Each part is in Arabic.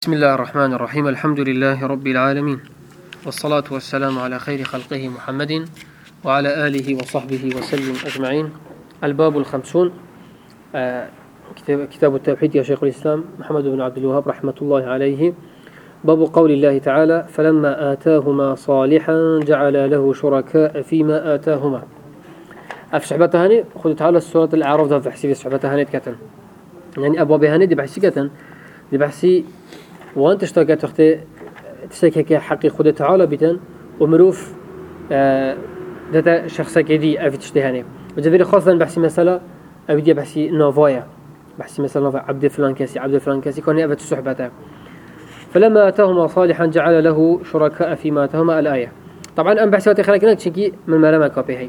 بسم الله الرحمن الرحيم. الحمد لله رب العالمين، والصلاة والسلام على خير خلقه محمد وعلى آله وصحبه وسلم أجمعين. الباب الخمسون، كتاب التوحيد يا شيخ الإسلام محمد بن عبد الوهاب رحمة الله عليه. باب قول الله تعالى: فلما آتاهما صالحا جعل له شركاء فيما آتاهما. أفشعبتها هني خذ تعالى سورة الأعراف ده بحسي شعبتها هني كتن، يعني أبوابها هني دي بحسي كتن، دي بحسي وانت اشتاقت وقت تسكك حقي خود تعالى بيتن ومروف داتا شخصك دي أفي تشتهاني. وجبير خاصة بحسي مثلا أبدي بحسي نوفايا، بحسي مثلا نوفايا عبد فلان كاسي كان أبت صحبته. فلما أتاهما صالحا جعل له شركاء فيما آتاهما. الآية طبعا أنا بحسي وقت خلقنا تشكي من ملامة كابي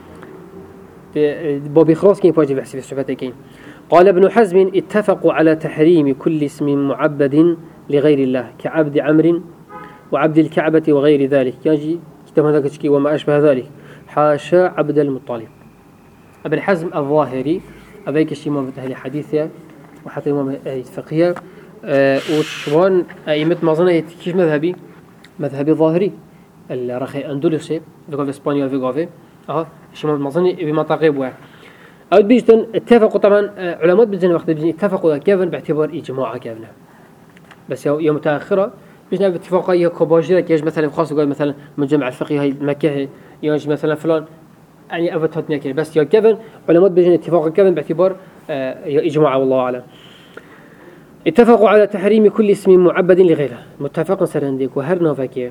هي بابي خلاص كين فاجي بحسي في صحبتين. قال ابن حزم: اتفقوا على تحريم كل اسم معبد لغير الله كعبد عمرو وعبد الكعبة وغير ذلك. يجي كتاب هذا كشكي وما أشبه ذلك، حاشا عبد المطلب. ابن حزم الظاهري أبيك شيء ما بتهلي حديثه وحتى ما فقهية وشوان أئمة مظنة كيش مذهبي ظاهري الرخي أندلسي في إسبانيا في غافي شيء ما مظنة بمنطقة واحد. أو بيجتن اتفقوا طبعا علماء بالجنة وقت بيجي اتفقوا كيفن باعتبار إجماع كيفنا، بس يوم متأخرة بيجنا باتفاقا يكوباجرة كيش مثلا خاص قال مثلا مجمع الفقهي هاي مكة يوج مثلا فلان يعني أفتحت نكير، بس يا كيفن علماء بيجنا اتفاقا كيفن باعتبار إجماع والله أعلم. اتفقوا على تحريم كل اسم معبد لغيره. متفق سرنديك وهرنا فكيه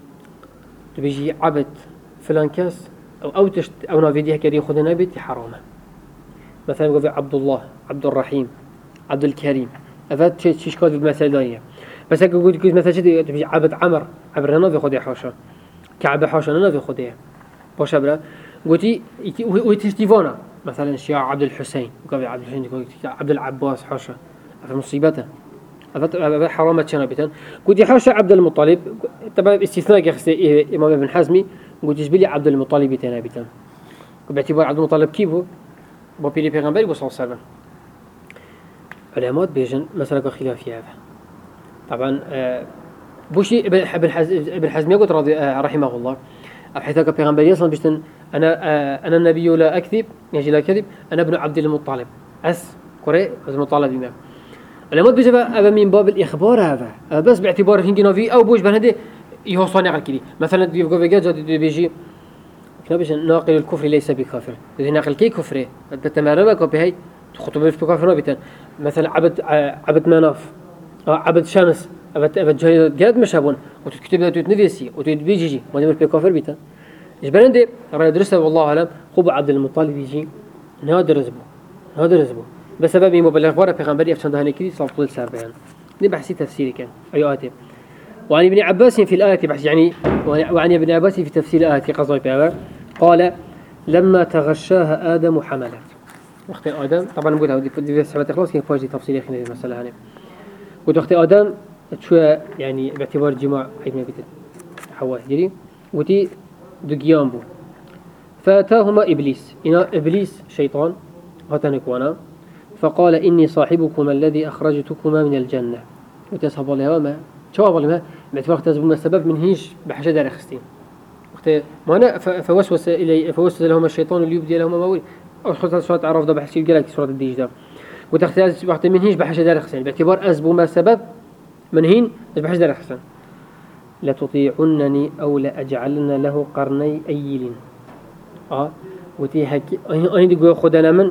بيجي عبد فلان كاس أو نافيديه كريم خدنا بيت حرامه، مثلا يقول عبد الله، عبد الرحيم، عبد الكريم، أفاد شيء كاد بالمثال دانية. بس أقول مثلا شيء تبي عبد عمر، عبر هنا في خديه حاشا، كعب حاشا هنا في خديه باش أبرا. قلتي ويتشتيفانا مثلا شيء عبد الحسين، وقابل عبد الحسين يقول عبد العباس حاشا، في مصيبته أفاد حرامة شنا بيتن. قلتي حاشا عبد المطلب، طبعا استثناء كخسي إمام ابن حزمي، قلت جبلي عبد المطلب بيتنا بيتن، باعتبار عبد المطلب كيفه بابيلي بيغمبري وصل سبعا. علماء بيجن مسألة خلافية هذا طبعا. بوشي ابن حزم يقول رضي رحمه الله حيث قال بيغمبري أصلا بيجتن أنا النبي لا أكذب، يجي لا كذب، أنا ابن عبد المطلب قري عبد المطلب بما. علماء بيجن أبا من باب الإخبار هذا بس باعتبار هنجنا في أو بوش بهندي يوصلني على كذي. مثلا يقول في جاد بيجي كنابيجن ناقل الكفر ليس بكافر، إذا ناقل كي كفره تتمرن كوبي هاي خطبة في كافر بيتن. مثلا عبد مناف، عبد شمس، عبد جهاد جاد مشابون وتكتب له تنفيسي وتبيجي ما دمر في كافر بيتن. إيش بندي رأي درسه والله أعلم. خب عبد المطلب يجي هذا رزبه بسبب مبلغ بره پیغمبري أفشان دهني كذي صلى الله عليه وسلم. دي بحثي تفسيري كان آياته. وعن ابن عباس في الآية بحث يعني وعن ابن عباس في تفسير الآية قصة بيعبر قال: لما تغشاها آدم حملت. وقت آدم طبعا نقولها ودي سبعة خلاص كيف فاجي تفصيل يخلي المسألة هنا. وقت آدم شو يعني باعتبار جماع حيث ما بيت حواء جري ودي دقيان بو. فأتاهما إبليس شيطان هتنكوانا فقال: إني صاحبكما الذي أخرجتكما من الجنة. وتصحب الله ما شو الله ما باعتبار تزبون السبب من هيش بحاجة دار خستين. وقت ما أنا فوسوس لهما الشيطان ليبدي لهما ما أخذت سورة عرف ده بحسي الجلك سورة الديج ده. وتختار وقت من هيش بحاجة دار خستين باعتبار أزبو ما السبب من هين بحاجة دار خستين. لا تطيعنني أو لا أجعلن له قرني أيل. وتي هك أنا دي جو خدنا من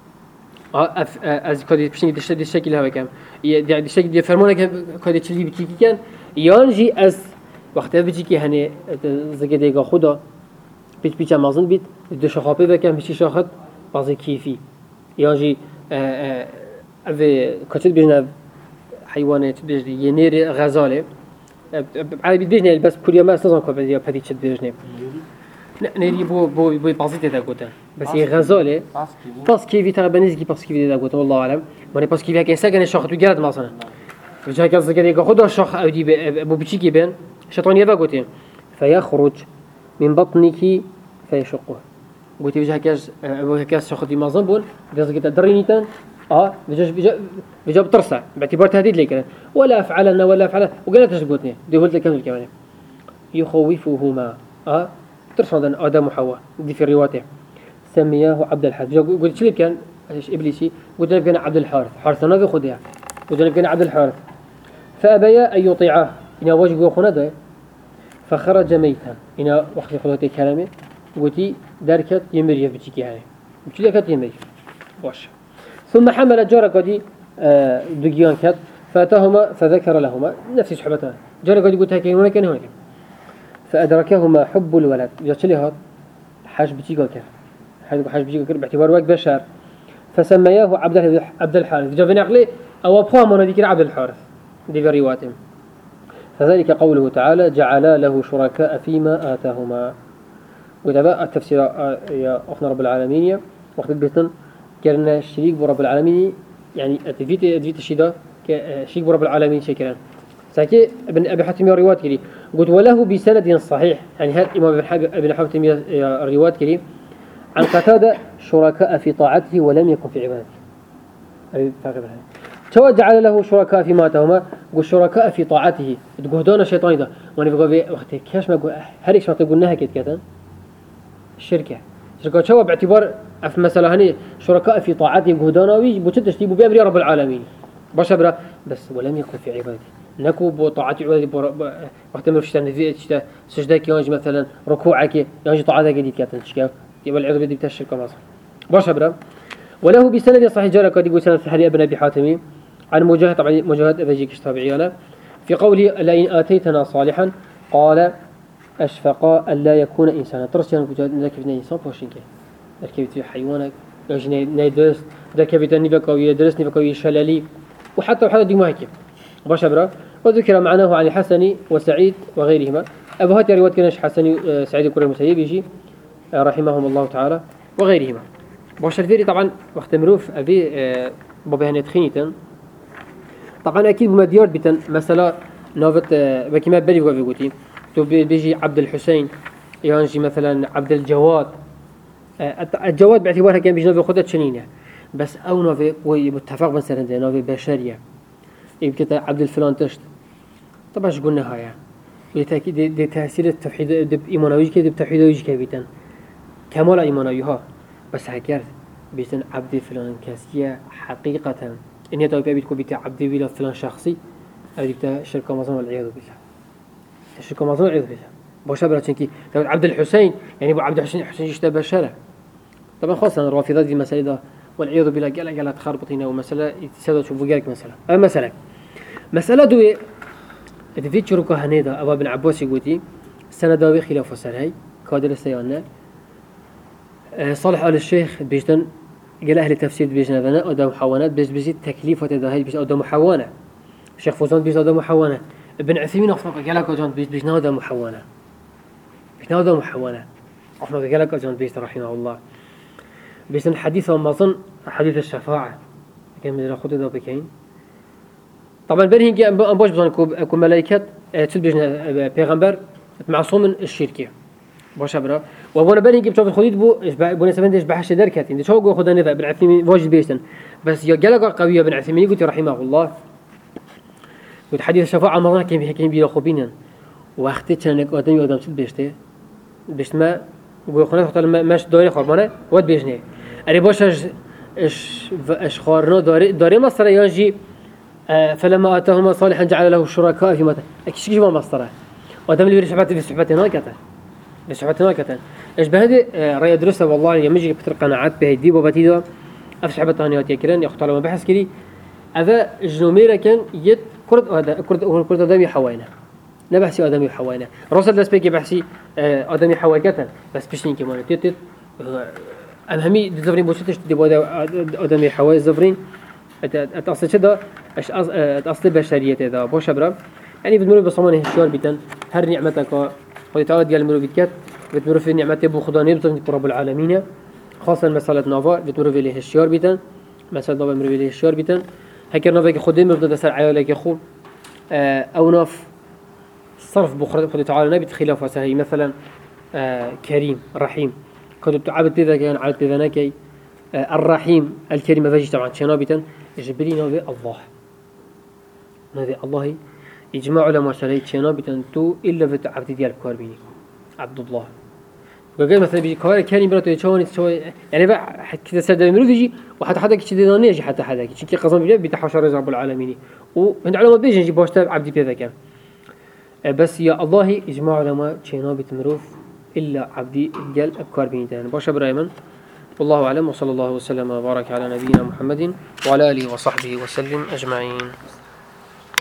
از كادي بشين دي الشكل هذا كم دي الشكل دي فرمانه كادي تشلي بتيجي كان يانجي از وقت بيجي كي هني زجديغا خدا بيت مازن بيت دو شخابه وكم بشي شاخد بعض كيفي يانجي افي كاتب بينا حيوانات بيجي ينير غزاله عادي بيجي بس كل ما استظن كبدي بدي تشد بيجي نري بو بازيت دا قوتا بس هي غزاله باسكي تقريبا نزكي باسكي دا قوتا والله اعلم ماني باسكي هكا ساكن شاخت وقالت مثلا وجا كاز كده خذ الشخ او دي ابو بيجي بين شيطان يبا قوتين فيخرج من بطنك فيشقه قلت وجا كاز ابو كاز شاخت مازن بول كاز كده درينيتان بيجا بترصع باعتبار تهديد لك ولا أفعلنا ولا أفعلنا وقالت تسقطني دي قلت لك كم كمان يخوفهما ترصع آدم وحواء دي في الرواية سمياه عبد الحارث قلت شو كان إبليسي قلت له كان عبد الحارث حارث نبي خدها قلت له كان عبد الحارث فأبيا أن يطيعه إن وجهه خنده فخرج ميتا إن وقت خلوتي كلامه قلتي دركت يمري بتشيك يعني بتشيك يمري واش ثم حمل جارك دي دقيان كات فاتهما فذكر لهما نفس صحبتها جارك دي قلت هكين هنا كان هنا فأدركهما حب الولد يجتلي هاد حاج بتشيك حاج بتشيك باعتبار وقت بشر فسمياه عبد الحارث جابني عقلي أو أبخاه من ذكر عبد الحارث دي في رواياتهم فذلك قوله تعالى جعلا له شركاء فيما آتاهما وتبقى التفسير يا أخنا رب العالمين وقت بيتن كرنا الشريك برب العالمين يعني أدفيت الشيء شريك برب العالمين شكرا ساكي ابن أبي حاتم الرواية كري قلت وله بسند صحيح يعني هذا إمام ابن حاتم الرواية كري عن قتادة شركاء في طاعته ولم يكن في عبادته سواء جعل له شركاء فيما آتاهما قل شركاء في طاعته تقهدون الشيطان ده وانا بقول وقت كاش ما قول هريش ما تقولناها كده الشركة سواء باعتبار في مسألة هني شركاء في طاعته يقهدون ويجي بتشتيبوا بأمر رب العالمين بشبرة بس ولم يكن في عبادته نكو بطاعته عبادته وقت ما فيش تنفيذ سجدك يانج مثلا ركوعك يانج طاعتك جديد كاتن تشكا يبقى العبادة دي بتشرك مصر بشبرة وله بسند صحيح جارك قد يقول سند حديث ابن أبي حاتم عن مجاهد طبعا مجاهد أبيجيك اشتابعيانا في قوله لئن آتيتنا صالحا قال أشفقا ألا يكون إنسانا ترسيان مجاهد ذاك في إنسان بوشينك ذاك في حيوانك يجي نيدرس ذاك في تنبك أو يدرس نبك أو يشلالي وحتى دي ماهيك بشبرة وذكر معناه عن الحسن وسعيد وغيرهما أبو هاتي رواية كناش حسن سعيد كل المسيب يجي رحمهم الله تعالى وغيرهما بشر طبعا وقت مروف أبي بابهنة خينيتا طبعا أكيد بمديار بتن مثلا نافت بكما بلي وقف قلتي تو بيجي عبد الحسين يانجي مثلا عبد الجواد الجواد باعتبارها كان بيجي نافي خدت شنينة بس أو نافي ويتفق مثلا ده نافي بشرية يبقى عبد الفلان تشت طبعا شو قلنا هاي لتأكيد دي تأثير التوحيد دب إيمانوي كده بتوحيد ويجي كبيتن كمال إيمانوي ها بس هكذا بيتن عبد الفلان كاسية حقيقة إن يتوقع بيتكو بيت عبد بلا فلان شخصي أو بيت شركة مظلوم والعياذ بالله الشركة مظلوم والعياذ بالله بشبرة شنكي لو عبد الحسين يعني أبو عبد الحسين يشتبه الشرع طبعا خاصة الرافضات دي مسألة ده والعياذ بالله قال تخربط هنا ومسألة يتساوي شوفوا جالك مسألة دوي في شركة هنيدا أبو ابن عباس يقولي سنة داوي خلاف وسنهاي كادر السيانة صالح آل الشيخ بيجتن قال أهل التفسير بيجنا ذنا أدم حوانات بيجي تكليف وتداهي بيج أدم حوانة الشيخ فوزان بيج أدم حوانة ابن عثيمين أخفق قال لك أجان بيجنا أدم حوانة بيجنا أدم حوانة أخفق قال لك أجان بيج رحمه الله بيجن حديث ومظن حديث الشفاعة كان من الأخوة ده بكين طبعا بينهم أنباش بزن كو ملائكة تسد بيجنا بيغمبر معصوم من الشركة باشا وابونا بني جبت شوف خديت بو سبندش بحش دركاتين دي شو خد نفع بن عثيمين واجد بيشتن بس يا جلقه قويه بن عثيمين قلت رحمه الله قلت حديث الشفاعه مرة كان بيلا خوبينا واختي انك ادم يودم شد بيشته بيشت ما وخنا خاطر ماش دوري خربانه ود بيجني اري باش اش خارنا دوري مصر يجي فلما اتاهما صالحا جعل له شركاء في متى اكيد ما مصر ادم اللي في صحبتنا كذا بسحبتنا كتن إيش بهذه رأي درسه والله يمجي بتر قناعات بهدي وبتيدا أفسحب التهنيات يكرن يختار ما بحث كذي هذا جنوميرا كان يد كرد آدمي حوينا نبحثي آدمي حوينا رسل دست بيجي بحثي آدمي حوي كتن بس بيشين كمان تيت أهمي الزفرين بوشتش دي بودا آدمي حوي الزفرين أصل كذا أصل بشرية هذا بوش برا يعني بدمر بصمانه الشوار بيتن هر نعمتك ويتعالى ديال المروفيتات بتمر في نعمته بو خدا نبتن رب العالمين خاصة مسألة نافا بتمر في له الشيار بيتن مسألة نافا مر في له الشيار بيتن هكذا نافا كخدين مرد دسر عيالك يخو أو ناف صرف بخدا تعالى نبي خلاف وسهي مثلا كريم رحيم كنت عبد بذا كان عبد بذا نكي الرحيم الكلمة فيجي طبعا شنابتا جبري نبي الله نبي الله إجماع علماء شرعي شنابتا تو إلا في عبد ديال كاربيني عبد الله وقال مثلا بيجي كوارع كاني براتو يتشاوني يعني بقى كذا سرد المرود يجي وحتى حدا كذا داني يجي حتى حدا كذا قسم بالله بيتحشر رب العالمين وعند علماء بيجي يجي باشتر عبد بيذا كان بس يا الله إجماع علماء شنابت مروف إلا عبدي قال أبكار بيني تاني باشا برايمن والله أعلم وصلى الله وسلم وبارك على نبينا محمد وعلى آله وصحبه وسلم أجمعين.